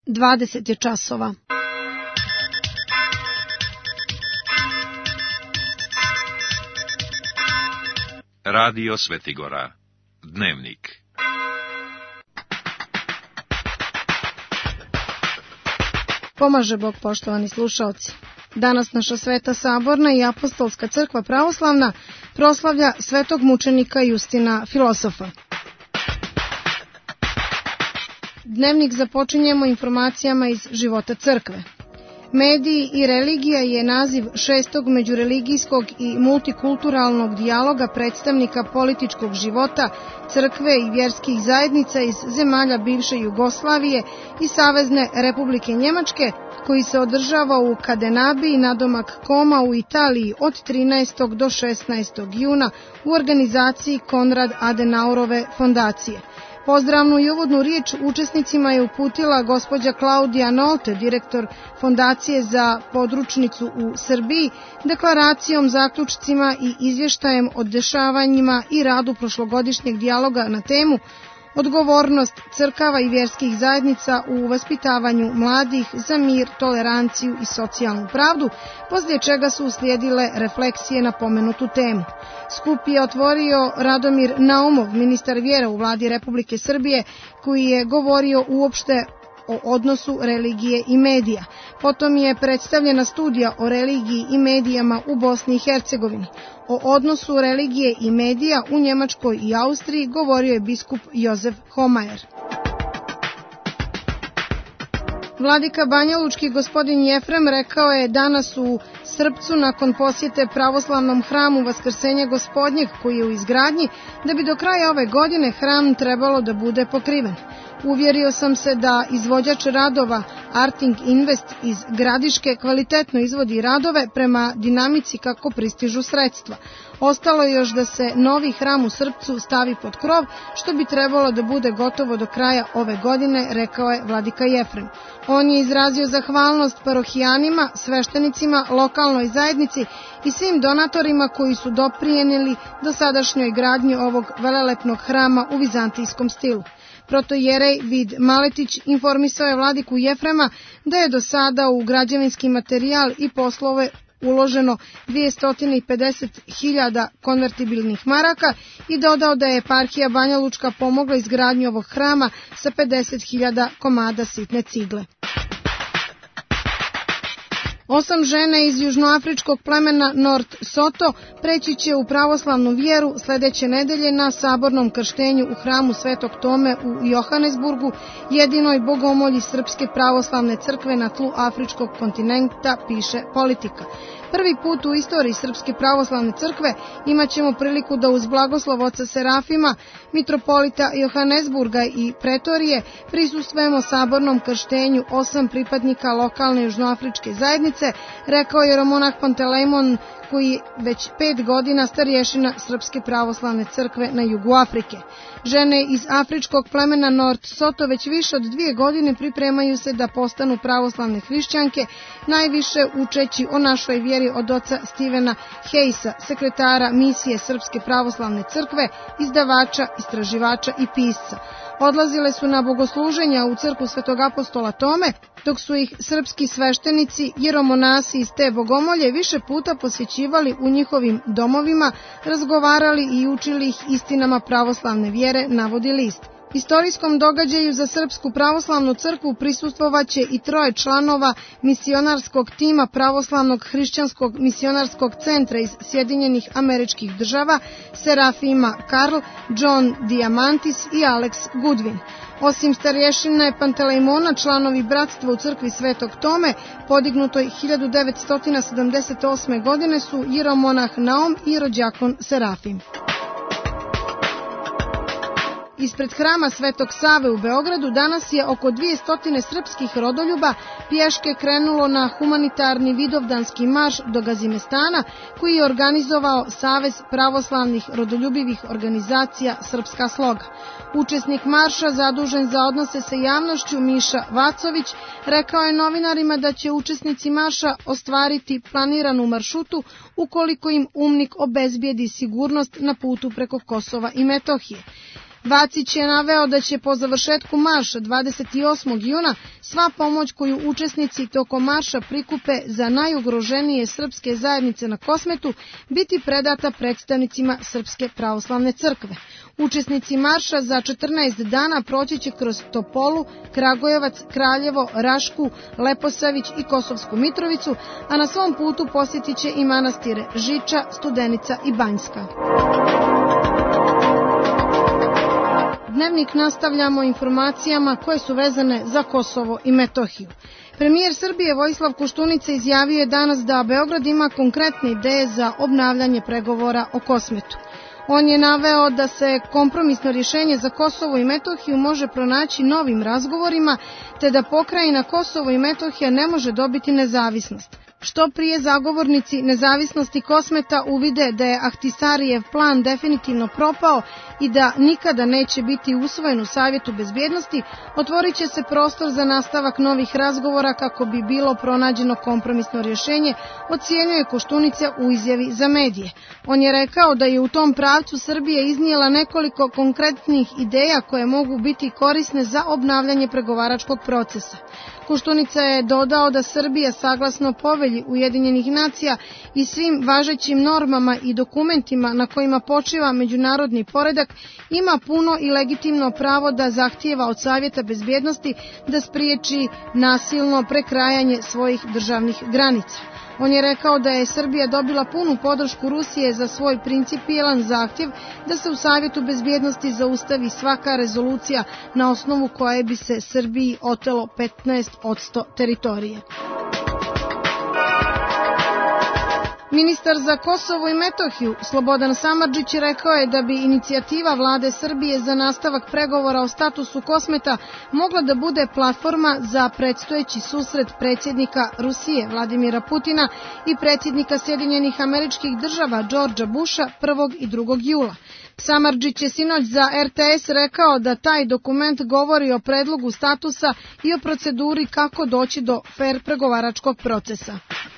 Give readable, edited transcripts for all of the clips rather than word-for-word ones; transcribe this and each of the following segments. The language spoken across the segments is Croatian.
20 je časova. Radio Svetigora. Dnevnik. Pomaže Bog, poštovani slušaoci. Danas naša Sveta Saborna i Apostolska crkva pravoslavna proslavlja svetog mučenika Justina Filosofa. Dnevnik započinjemo informacijama iz života crkve. Mediji i religija je naziv 6. međureligijskog i multikulturalnog dijaloga predstavnika političkog života, crkve i vjerskih zajednica iz zemalja bivše Jugoslavije i Savezne Republike Njemačke, koji se održava u Cadenabiji nadomak Koma u Italiji od 13. do 16. juna u organizaciji Konrad Adenaurove fondacije. Pozdravnu i uvodnu riječ učesnicima je uputila gospođa Klaudija Nolte, direktor Fondacije za područnicu u Srbiji, deklaracijom, zaključcima i izvještajem o dešavanjima i radu prošlogodišnjeg dijaloga na temu odgovornost crkava i vjerskih zajednica u vaspitavanju mladih za mir, toleranciju i socijalnu pravdu, poslije čega su uslijedile refleksije na pomenutu temu. Skup je otvorio Radomir Naumov, ministar vjera u vladi Republike Srbije, koji je govorio uopšte o odnosu religije i medija. Potom je predstavljena studija o religiji i medijama u Bosni i Hercegovini. O odnosu religije i medija u Njemačkoj i Austriji govorio je biskup Jozef Homajer. Vladika banjalučki gospodin Jefrem rekao je danas u Srpcu nakon posjete pravoslavnom hramu Vaskrsenja Gospodnjeg koji je u izgradnji, da bi do kraja ove godine hram trebalo da bude pokriven. Uvjerio sam se da izvođač radova Arting Invest iz Gradiške kvalitetno izvodi radove prema dinamici kako pristižu sredstva. Ostalo je još da se novi hram u Srpcu stavi pod krov, što bi trebalo da bude gotovo do kraja ove godine, rekao je vladika Jefrem. On je izrazio zahvalnost parohijanima, sveštenicima, lokalnoj zajednici i svim donatorima koji su doprijenili dosadašnjoj gradnji ovog velelepnog hrama u vizantijskom stilu. Protojerej Vid Maletić informisao je vladiku Jefrema da je do sada u građevinski materijal i poslove uloženo 250.000 konvertibilnih maraka i dodao da je eparhija Banjalučka pomogla izgradnju ovog hrama sa 50.000 komada sitne cigle. 8 žene iz južnoafričkog plemena North Soto preći će u pravoslavnu vjeru sljedeće nedelje na sabornom krštenju u hramu Svetog Tome u Johannesburgu, jedinoj bogomolji Srpske pravoslavne crkve na tlu afričkog kontinenta, piše Politika. Prvi put u istoriji Srpske pravoslavne crkve imat ćemo priliku da uz blagoslov oca Serafima, mitropolita Johannesburga i Pretorije prisustvujemo sabornom krštenju 8 pripadnika lokalne južnoafričke zajednice, rekao je jeromonah Pantelejmon, koji već 5 godina starješina Srpske pravoslavne crkve na jugu Afrike. Žene iz afričkog plemena North Soto već više od 2 godine pripremaju se da postanu pravoslavne hrišćanke, najviše učeći o našoj vjeri od oca Stevena Hayesa, sekretara misije Srpske pravoslavne crkve, izdavača, istraživača i pisca. Odlazile su na bogosluženja u crkvu Svetog apostola Tome, dok su ih srpski sveštenici, jeromonasi iz te bogomolje više puta posjećivali u njihovim domovima, razgovarali i učili ih istinama pravoslavne vjere, navodi list. Istorijskom događaju za Srpsku pravoslavnu crkvu prisustvovaće i 3 članova misionarskog tima Pravoslavnog hrišćanskog misionarskog centra iz Sjedinjenih Američkih Država, Serafima Karl, John Diamantis i Alex Goodwin. Osim starješine Pantelejmona, članovi bratstva u crkvi Svetog Tome, podignutoj 1978. godine, su jeromonah Naum i rođakon Serafim. Ispred hrama Svetog Save u Beogradu danas je oko 200 srpskih rodoljuba pješke krenulo na humanitarni vidovdanski marš do Gazimestana, koji je organizovao Savez pravoslavnih rodoljubivih organizacija Srpska sloga. Učesnik marša, zadužen za odnose sa javnošću, Miša Vacović, rekao je novinarima da će učesnici marša ostvariti planiranu maršrutu ukoliko im UMNIK obezbijedi sigurnost na putu preko Kosova i Metohije. Vacić je naveo da će po završetku marša 28. juna sva pomoć koju učesnici tokom marša prikupe za najugroženije srpske zajednice na Kosmetu biti predata predstavnicima Srpske pravoslavne crkve. Učesnici marša za 14 dana proći će kroz Topolu, Kragujevac, Kraljevo, Rašku, Leposavić i Kosovsku Mitrovicu, a na svom putu posjetit će i manastire Žiča, Studenica i Banjska. Dnevnik nastavljamo informacijama koje su vezane za Kosovo i Metohiju. Premijer Srbije Vojislav Koštunica izjavio je danas da Beograd ima konkretne ideje za obnavljanje pregovora o Kosmetu. On je naveo da se kompromisno rješenje za Kosovo i Metohiju može pronaći novim razgovorima, te da pokrajina Kosovo i Metohija ne može dobiti nezavisnost. Što prije zagovornici nezavisnosti Kosmeta uvide da je Ahtisarijev plan definitivno propao i da nikada neće biti usvojen u Savjetu bezbjednosti, otvorit će se prostor za nastavak novih razgovora kako bi bilo pronađeno kompromisno rješenje, ocjenjuje Koštunica u izjavi za medije. On je rekao da je u tom pravcu Srbija iznijela nekoliko konkretnih ideja koje mogu biti korisne za obnavljanje pregovaračkog procesa. Koštunica je dodao da Srbija saglasno povelji Ujedinjenih nacija i svim važećim normama i dokumentima na kojima počiva međunarodni poredak ima puno i legitimno pravo da zahtijeva od Savjeta bezbjednosti da spriječi nasilno prekrajanje svojih državnih granica. On je rekao da je Srbija dobila punu podršku Rusije za svoj principijelan zahtjev da se u Savjetu bezbjednosti zaustavi svaka rezolucija na osnovu koje bi se Srbiji otelo 15% teritorije. Ministar za Kosovo i Metohiju Slobodan Samardžić rekao je da bi inicijativa vlade Srbije za nastavak pregovora o statusu Kosmeta mogla da bude platforma za predstojeći susret predsjednika Rusije Vladimira Putina i predsjednika Sjedinjenih Američkih Država Georgea Busha 1. i 2. jula. Samardžić je sinoć za RTS rekao da taj dokument govori o predlogu statusa i o proceduri kako doći do fer pregovaračkog procesa.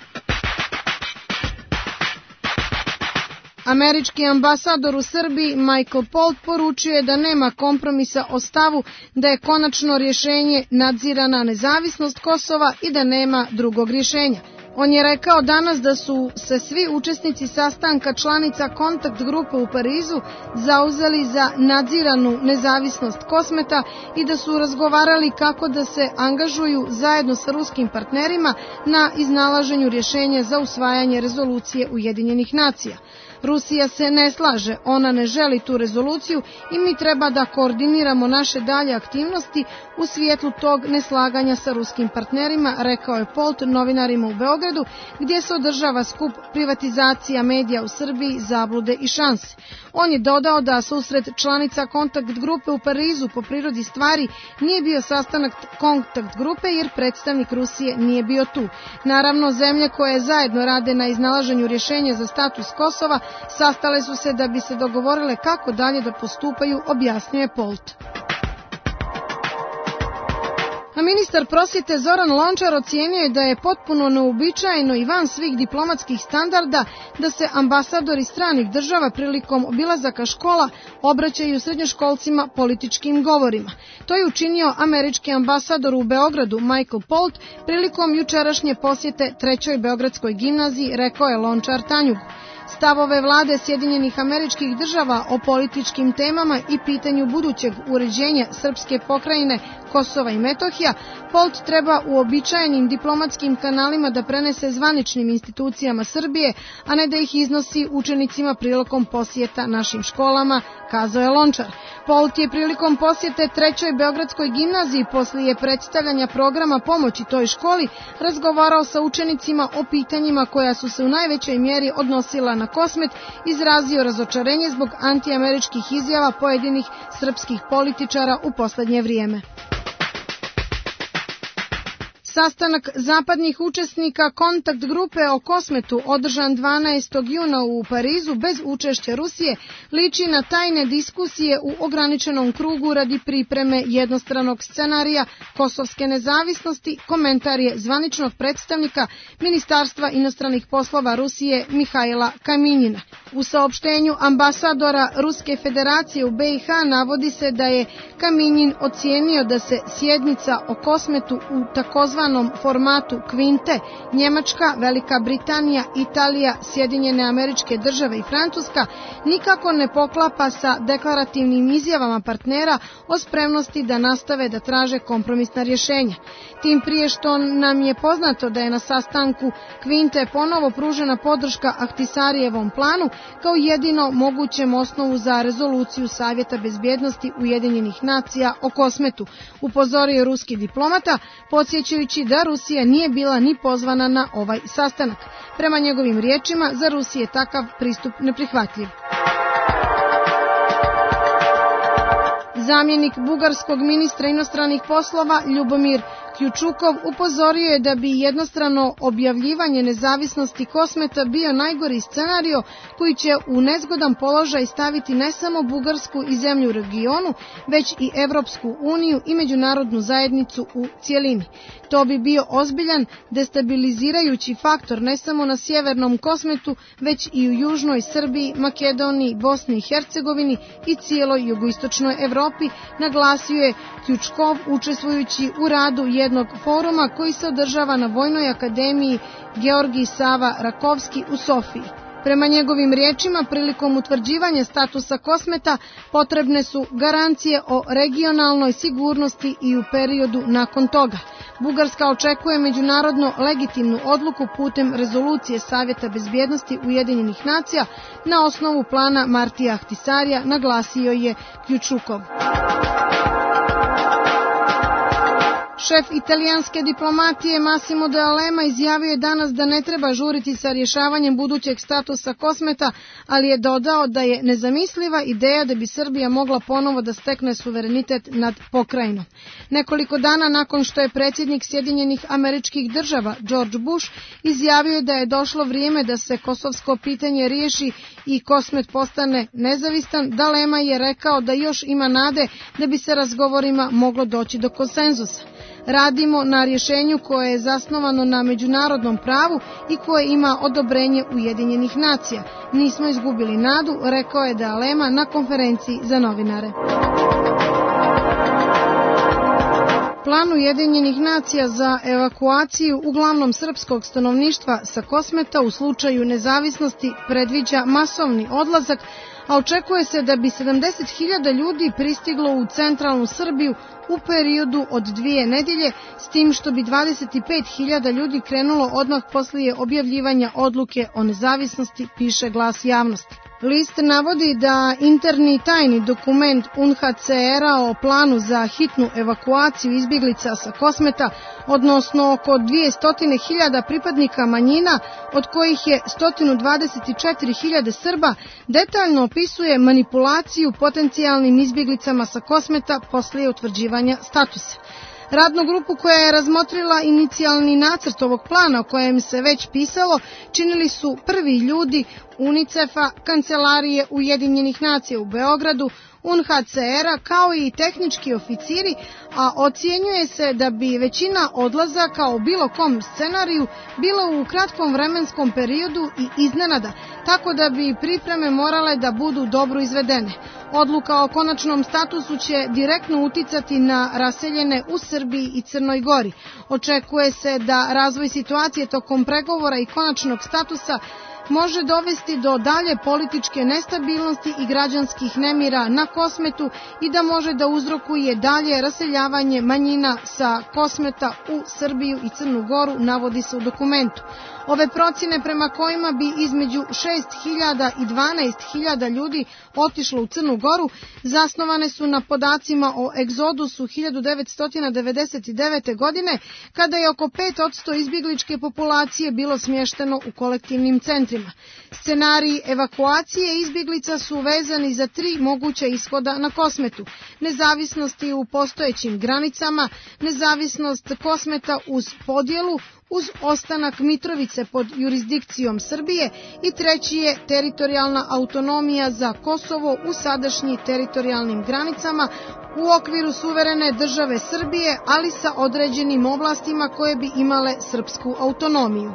Američki ambasador u Srbiji Michael Polt poručio je da nema kompromisa o stavu da je konačno rješenje nadzirana nezavisnost Kosova i da nema drugog rješenja. On je rekao danas da su se svi učesnici sastanka članica kontakt grupe u Parizu zauzeli za nadziranu nezavisnost Kosmeta i da su razgovarali kako da se angažuju zajedno sa ruskim partnerima na iznalaženju rješenja za usvajanje rezolucije Ujedinjenih nacija. Rusija se ne slaže, ona ne želi tu rezoluciju i mi treba da koordiniramo naše dalje aktivnosti u svijetlu tog neslaganja sa ruskim partnerima, rekao je Polt novinarima u Beogradu, gdje se održava skup privatizacija medija u Srbiji, zablude i šanse. On je dodao da susret članica kontakt grupe u Parizu po prirodi stvari nije bio sastanak kontakt grupe jer predstavnik Rusije nije bio tu. Naravno, zemlje koje zajedno rade na iznalaženju rješenja za status Kosova sastale su se da bi se dogovorile kako dalje da postupaju, objasnio je Polt. A ministar prosvjete Zoran Lončar ocijenio je da je potpuno neuobičajeno i van svih diplomatskih standarda da se ambasadori stranih država prilikom obilazaka škola obraćaju srednjoškolcima političkim govorima. To je učinio američki ambasador u Beogradu Michael Polt prilikom jučerašnje posjete 3. Beogradskoj gimnaziji, rekao je Lončar Tanjugu. Stavove vlade Sjedinjenih Američkih Država o političkim temama i pitanju budućeg uređenja srpske pokrajine Kosova i Metohija, Polt treba uobičajenim diplomatskim kanalima da prenese zvaničnim institucijama Srbije, a ne da ih iznosi učenicima prilikom posjeta našim školama, kazao je Lončar. Polt je prilikom posjete 3. Beogradskoj gimnaziji poslije predstavljanja programa pomoći toj školi razgovarao sa učenicima o pitanjima koja su se u najvećoj mjeri odnosila na Kosmet, izrazio razočarenje zbog antiameričkih izjava pojedinih srpskih političara u posljednje vrijeme. Sastanak zapadnih učesnika kontakt grupe o Kosmetu održan 12. juna u Parizu bez učešća Rusije liči na tajne diskusije u ograničenom krugu radi pripreme jednostranog scenarija kosovske nezavisnosti, komentar je zvaničnog predstavnika Ministarstva inostranih poslova Rusije Mihajla Kaminjina. U saopštenju ambasadora Ruske federacije u BiH navodi se da je Kaminjin ocijenio da se sjednica o Kosmetu u takozvanom formatu kvinte Njemačka, Velika Britanija, Italija, Sjedinjene Američke Države i Francuska nikako ne poklapa sa deklarativnim izjavama partnera o spremnosti da nastave da traže kompromisna rješenja. Tim prije što nam je poznato da je na sastanku kvinte ponovo pružena podrška Ahtisarijevom planu kao jedino mogućem osnovu za rezoluciju Savjeta bezbjednosti Ujedinjenih nacija o Kosmetu, upozorio ruski diplomata, podsjećajući da Rusija nije bila ni pozvana na ovaj sastanak. Prema njegovim riječima, za Rusiju je takav pristup neprihvatljiv. Zamjenik bugarskog ministra inostranih poslova Ljubomir Kjučukov upozorio je da bi jednostrano objavljivanje nezavisnosti Kosmeta bio najgori scenario koji će u nezgodan položaj staviti ne samo Bugarsku i zemlju u regionu, već i Evropsku uniju i međunarodnu zajednicu u cijelini. To bi bio ozbiljan destabilizirajući faktor ne samo na sjevernom Kosmetu, već i u južnoj Srbiji, Makedoniji, Bosni i Hercegovini i cijeloj jugoistočnoj Evropi, naglasio je Kjučkov učestvujući u radu jednog foruma koji se održava na Vojnoj akademiji Georgij Sava Rakovski u Sofiji. Prema njegovim riječima, prilikom utvrđivanja statusa Kosmeta potrebne su garancije o regionalnoj sigurnosti i u periodu nakon toga. Bugarska očekuje međunarodno legitimnu odluku putem rezolucije Savjeta bezbjednosti Ujedinjenih nacija na osnovu plana Martija Ahtisarija, naglasio je Kjučukov. Šef italijanske diplomatije Massimo D'Alema izjavio je danas da ne treba žuriti sa rješavanjem budućeg statusa Kosmeta, ali je dodao da je nezamisliva ideja da bi Srbija mogla ponovo da stekne suverenitet nad pokrajinom. Nekoliko dana nakon što je predsjednik Sjedinjenih Američkih Država George Bush izjavio da je došlo vrijeme da se kosovsko pitanje riješi i Kosmet postane nezavistan, D'Alema je rekao da još ima nade da bi se razgovorima moglo doći do konsenzusa. Radimo na rješenju koje je zasnovano na međunarodnom pravu i koje ima odobrenje Ujedinjenih nacija. Nismo izgubili nadu, rekao je D'Alema na konferenciji za novinare. Plan Ujedinjenih nacija za evakuaciju uglavnom srpskog stanovništva sa Kosmeta u slučaju nezavisnosti predviđa masovni odlazak, a očekuje se da bi 70.000 ljudi pristiglo u centralnu Srbiju u periodu od 2 nedjelje, s tim što bi 25.000 ljudi krenulo odmah poslije objavljivanja odluke o nezavisnosti, piše Glas javnosti. List navodi da interni tajni dokument UNHCR-a o planu za hitnu evakuaciju izbjeglica sa Kosmeta, odnosno oko 200.000 pripadnika manjina, od kojih je 124.000 Srba, detaljno opisuje manipulaciju potencijalnim izbjeglicama sa Kosmeta poslije utvrđivanja statusa. Radnu grupu koja je razmotrila inicijalni nacrt ovog plana o kojem se već pisalo činili su prvi ljudi UNICEF-a, Kancelarije Ujedinjenih nacija u Beogradu, UNHCR-a kao i tehnički oficiri, a ocjenjuje se da bi većina odlazaka u bilo kom scenariju bilo u kratkom vremenskom periodu i iznenada, tako da bi pripreme morale da budu dobro izvedene. Odluka o konačnom statusu će direktno uticati na raseljene u Srbiji i Crnoj Gori. Očekuje se da razvoj situacije tokom pregovora i konačnog statusa može dovesti do dalje političke nestabilnosti i građanskih nemira na Kosmetu i da može da uzrokuje dalje raseljavanje manjina sa Kosmeta u Srbiju i Crnu Goru, navodi se u dokumentu. Ove procjene prema kojima bi između 6.000 i 12.000 ljudi otišlo u Crnu Goru zasnovane su na podacima o egzodusu 1999. godine, kada je oko 5% izbjegličke populacije bilo smješteno u kolektivnim centrima. centrima. Scenariji evakuacije izbjeglica su vezani za 3 moguća ishoda na Kosmetu: nezavisnosti u postojećim granicama, nezavisnost Kosmeta uz podjelu, uz ostanak Mitrovice pod jurisdikcijom Srbije i treći je teritorijalna autonomija za Kosovo u sadašnjim teritorijalnim granicama u okviru suverene države Srbije, ali sa određenim oblastima koje bi imale srpsku autonomiju.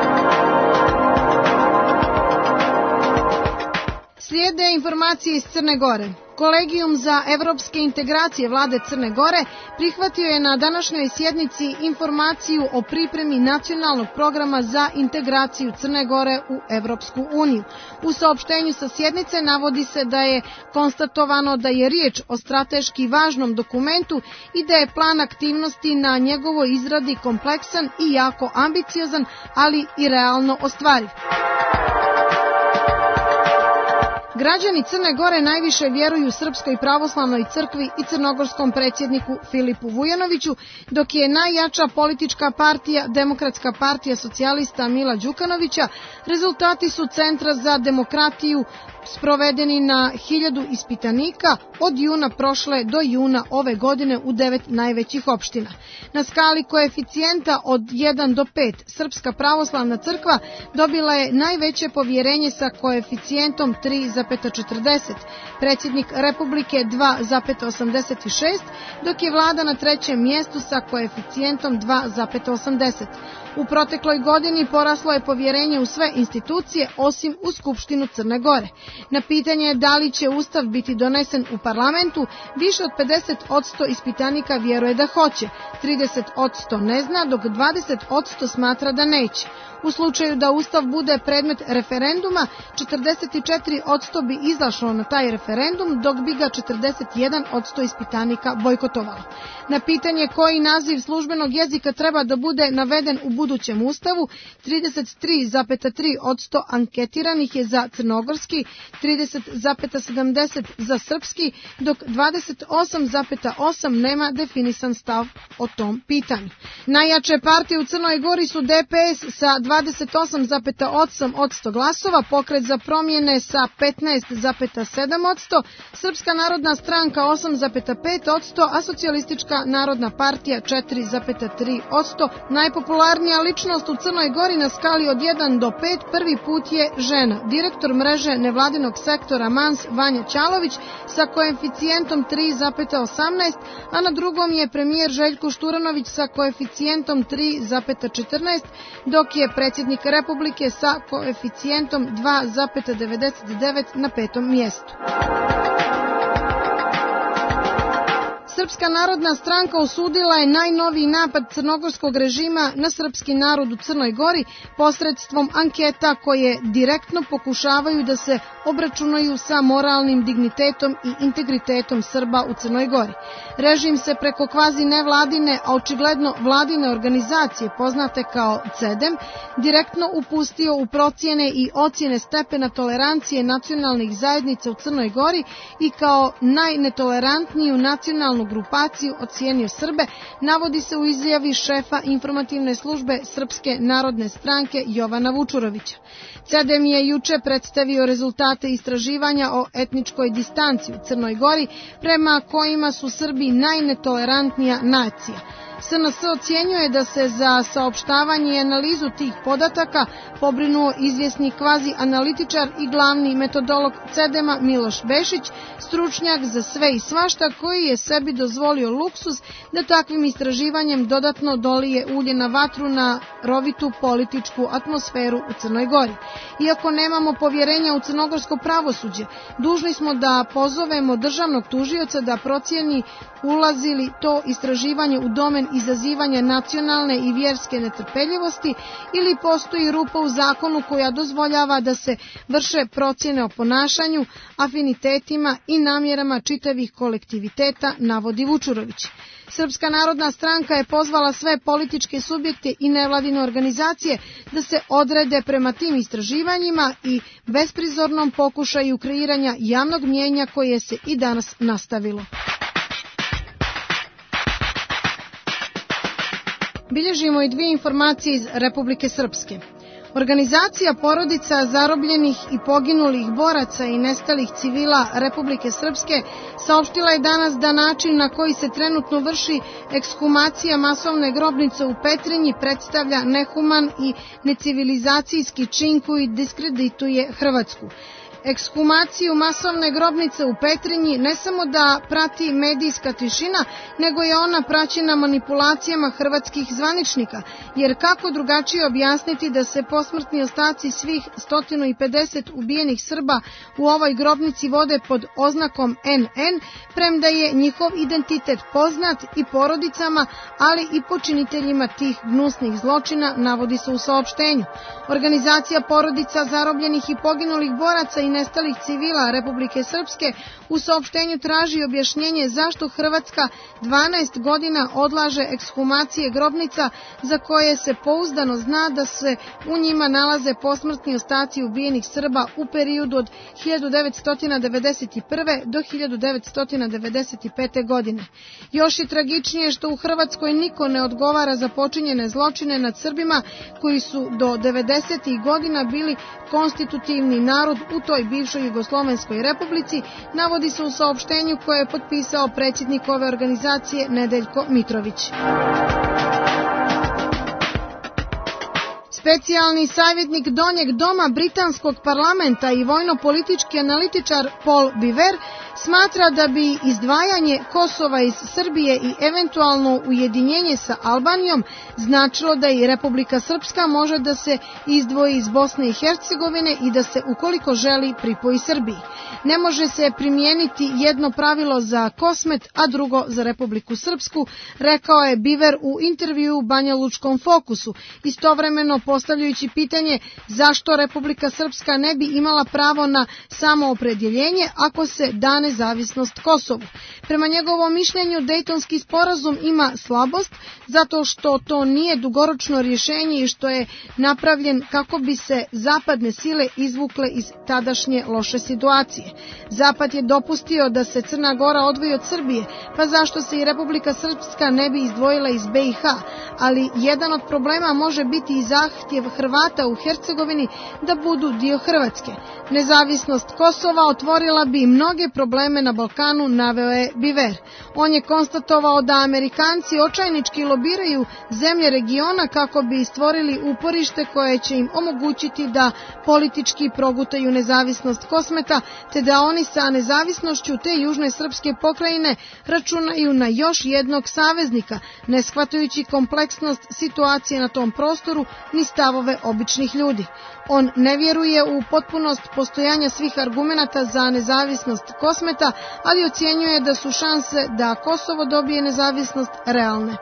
Slijede informacije iz Crne Gore. Kolegijum za evropske integracije vlade Crne Gore prihvatio je na današnjoj sjednici informaciju o pripremi nacionalnog programa za integraciju Crne Gore u Evropsku uniju. U saopštenju sa sjednice navodi se da je konstatovano da je riječ o strateški važnom dokumentu i da je plan aktivnosti na njegovoj izradi kompleksan i jako ambiciozan, ali i realno ostvariv. Građani Crne Gore najviše vjeruju Srpskoj pravoslavnoj crkvi i crnogorskom predsjedniku Filipu Vujanoviću, dok je najjača politička partija Demokratska partija socijalista Mila Đukanovića. Rezultati su Centra za demokratiju sprovedeni na 1000 ispitanika od juna prošle do juna ove godine u 9 najvećih opština. Na skali koeficijenta od 1 do 5 Srpska pravoslavna crkva dobila je najveće povjerenje sa koeficijentom 3,40, predsjednik Republike 2,86, dok je vlada na 3. mjestu sa koeficijentom 2,80. U protekloj godini poraslo je povjerenje u sve institucije osim u Skupštinu Crne Gore. Na pitanje da li će Ustav biti donesen u parlamentu, više od 50% ispitanika vjeruje da hoće, 30% ne zna, dok 20% smatra da neće. U slučaju da Ustav bude predmet referenduma, 44% bi izašlo na taj referendum, dok bi ga 41% ispitanika bojkotovalo. Na pitanje koji naziv službenog jezika treba da bude naveden u budućem Ustavu, 33,3% anketiranih je za crnogorski, 30,70% za srpski, dok 28,8% nema definisan stav o tom pitanju. Najjače partije u Crnoj Gori su DPS sa 28,8% glasova, Pokret za promjene sa 15,7%, Srpska narodna stranka 8,5%, a Socijalistička narodna partija 4,3%. Najpopularnija ličnost u Crnoj Gori na skali od 1 do 5 prvi put je žena, direktor mreže nevladinog sektora MANS Vanja Ćalović sa koeficijentom 3,18, a na drugom je premijer Željko Šturanović sa koeficijentom 3,14, dok je predsjednik Republike sa koeficijentom 2,99 na 5. mjestu. Srpska narodna stranka osudila je najnoviji napad crnogorskog režima na srpski narod u Crnoj Gori posredstvom anketa koje direktno pokušavaju da se obračunaju sa moralnim dignitetom i integritetom Srba u Crnoj Gori. Režim se preko kvazi nevladine, a očigledno vladine organizacije poznate kao CEDEM, direktno upustio u procjene i ocjene stepena tolerancije nacionalnih zajednica u Crnoj Gori i kao najnetolerantniju nacionalnu grupaciju ocijenio Srbe, navodi se u izjavi šefa informativne službe Srpske narodne stranke Jovana Vučurovića. CEDEM je juče predstavio rezultate istraživanja o etničkoj distanci u Crnoj Gori, prema kojima su Srbi najnetolerantnija nacija. SNS ocjenjuje da se za saopštavanje i analizu tih podataka pobrinuo izvjesni kvazi analitičar i glavni metodolog CEDEM-a Miloš Bešić, stručnjak za sve i svašta koji je sebi dozvolio luksuz da takvim istraživanjem dodatno dolije ulje na vatru na rovitu političku atmosferu u Crnoj Gori. Iako nemamo povjerenja u crnogorsko pravosuđe, dužni smo da pozovemo državnog tužioca da procijeni ulazi li to istraživanje u domen izazivanja nacionalne i vjerske netrpeljivosti ili postoji rupa u zakonu koja dozvoljava da se vrše procjene o ponašanju, afinitetima i namjerama čitavih kolektiviteta, navodi Vučurović. Srpska narodna stranka je pozvala sve političke subjekte i nevladine organizacije da se odrede prema tim istraživanjima i besprizornom pokušaju kreiranja javnog mnijenja koje se i danas nastavilo. Bilježimo i dvije informacije iz Republike Srpske. Organizacija porodica zarobljenih i poginulih boraca i nestalih civila Republike Srpske saopštila je danas da način na koji se trenutno vrši ekshumacija masovne grobnice u Petrinji predstavlja nehuman i necivilizacijski čin koji diskredituje Hrvatsku. Ekshumaciju masovne grobnice u Petrinji ne samo da prati medijska tišina, nego je ona praćena manipulacijama hrvatskih zvaničnika, jer kako drugačije objasniti da se posmrtni ostaci svih 150 ubijenih Srba u ovoj grobnici vode pod oznakom NN, premda je njihov identitet poznat i porodicama, ali i počiniteljima tih gnusnih zločina, navodi se u saopštenju. Organizacija porodica zarobljenih i poginulih boraca i nestalih civila Republike Srpske u saopštenju traži objašnjenje zašto Hrvatska 12 godina odlaže ekshumacije grobnica za koje se pouzdano zna da se u njima nalaze posmrtni ostaci ubijenih Srba u periodu od 1991. do 1995. godine. Još je tragičnije što u Hrvatskoj niko ne odgovara za počinjene zločine nad Srbima koji su do 90. godina bili konstitutivni narod u toj bivšoj Jugoslovenskoj republici, navodi se u saopštenju koje je potpisao predsjednik ove organizacije Nedeljko Mitrović. Specijalni savjetnik Donjeg doma britanskog parlamenta i vojno-politički analitičar Paul Biver smatra da bi izdvajanje Kosova iz Srbije i eventualno ujedinjenje sa Albanijom značilo da i Republika Srpska može da se izdvoji iz Bosne i Hercegovine i da se, ukoliko želi, pripoji Srbiji. Ne može se primijeniti jedno pravilo za Kosmet, a drugo za Republiku Srpsku, rekao je Biver u intervjuu u Banja Lučkom Fokusu, istovremeno postavljajući pitanje zašto Republika Srpska ne bi imala pravo na samoopredjeljenje ako se da nezavisnost Kosovu. Prema njegovom mišljenju, Dejtonski sporazum ima slabost zato što to nije dugoročno rješenje i što je napravljen kako bi se zapadne sile izvukle iz tadašnje loše situacije. Zapad je dopustio da se Crna Gora odvoji od Srbije, pa zašto se i Republika Srpska ne bi izdvojila iz BiH, ali jedan od problema može biti i zahtjev Hrvata u Hercegovini da budu dio Hrvatske. Nezavisnost Kosova otvorila bi mnoge probleme na Balkanu, naveo je Biver. On je konstatovao da Amerikanci očajnički lobiraju zemlje regiona kako bi stvorili uporište koje će im omogućiti da politički progutaju nezavisnost Kosmeta, te da oni sa nezavisnošću te južne srpske pokrajine računaju na još jednog saveznika, ne shvatajući kompleksnost situacije na tom prostoru ni stavove običnih ljudi. On ne vjeruje u potpunost postojanja svih argumenata za nezavisnost Kosmeta, ali ocjenjuje da su šanse da Kosovo dobije nezavisnost realne.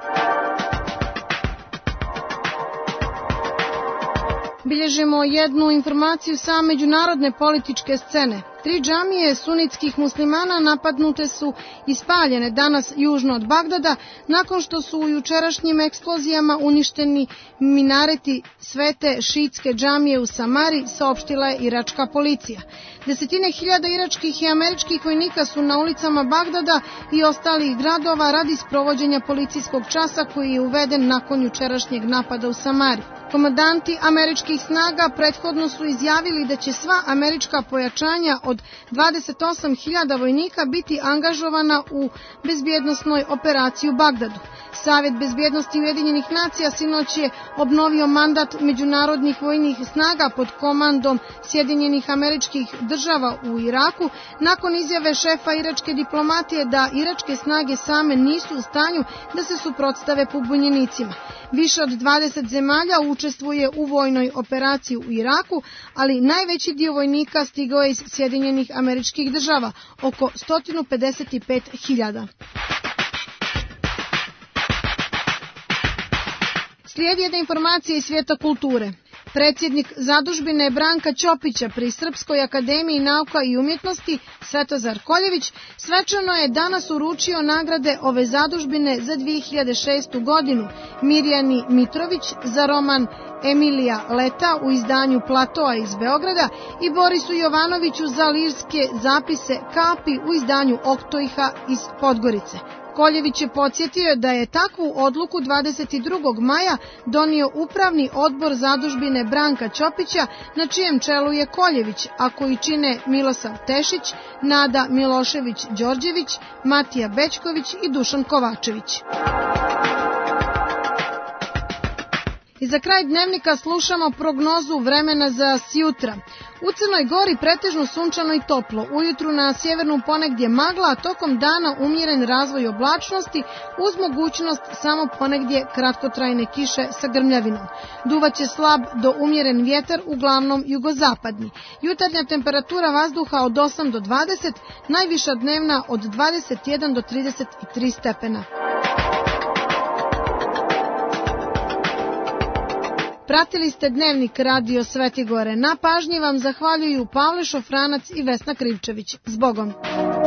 Bilježimo jednu informaciju sa međunarodne političke scene. 3 džamije sunitskih muslimana napadnute su i spaljene danas južno od Bagdada nakon što su u jučerašnjim eksplozijama uništeni minareti svete šiitske džamije u Samari, saopštila je iračka policija. Desetine hiljada iračkih i američkih vojnika su na ulicama Bagdada i ostalih gradova radi sprovođenja policijskog časa koji je uveden nakon jučerašnjeg napada u Samari. Komandanti američkih snaga prethodno su izjavili da će sva američka pojačanja od 28.000 vojnika biti angažovana u bezbjednosnoj operaciji u Bagdadu. Savjet bezbjednosti Ujedinjenih nacija sinoć je obnovio mandat međunarodnih vojnih snaga pod komandom Sjedinjenih Američkih Država u Iraku nakon izjave šefa iračke diplomatije da iračke snage same nisu u stanju da se suprotstave pobunjenicima. Više od 20 zemalja učestvuje u vojnoj operaciji u Iraku, ali najveći dio vojnika stigao je iz Sjedinjenih Američkih Država, oko 155.000. Slijedi jedna informacija iz svijeta kulture. Predsjednik zadužbine Branka Ćopića pri Srpskoj akademiji nauka i umjetnosti Svetozar Koljević svečano je danas uručio nagrade ove zadužbine za 2006. godinu Mirjani Mitrović za roman Emilija Leta u izdanju Platoa iz Beograda i Borisu Jovanoviću za lirske zapise Kapi u izdanju Oktojha iz Podgorice. Koljević je podsjetio da je takvu odluku 22. maja donio Upravni odbor zadužbine Branka Ćopića, na čijem čelu je Koljević, a koji čine Milosav Tešić, Nada Milošević-Đorđević, Matija Bećković i Dušan Kovačević. I za kraj dnevnika slušamo prognozu vremena za sjutra. U Crnoj Gori pretežno sunčano i toplo, ujutru na sjevernu ponegdje magla, a tokom dana umjeren razvoj oblačnosti uz mogućnost samo ponegdje kratkotrajne kiše sa grmljavinom. Duvaće slab do umjeren vjetar, uglavnom jugozapadni. Jutarnja temperatura vazduha od 8 do 20, najviša dnevna od 21 do 33 stepena. Pratili ste dnevnik Radio Svetigore. Na pažnji vam zahvaljuju Pavle Šofranac i Vesna Krivčević. Zbogom!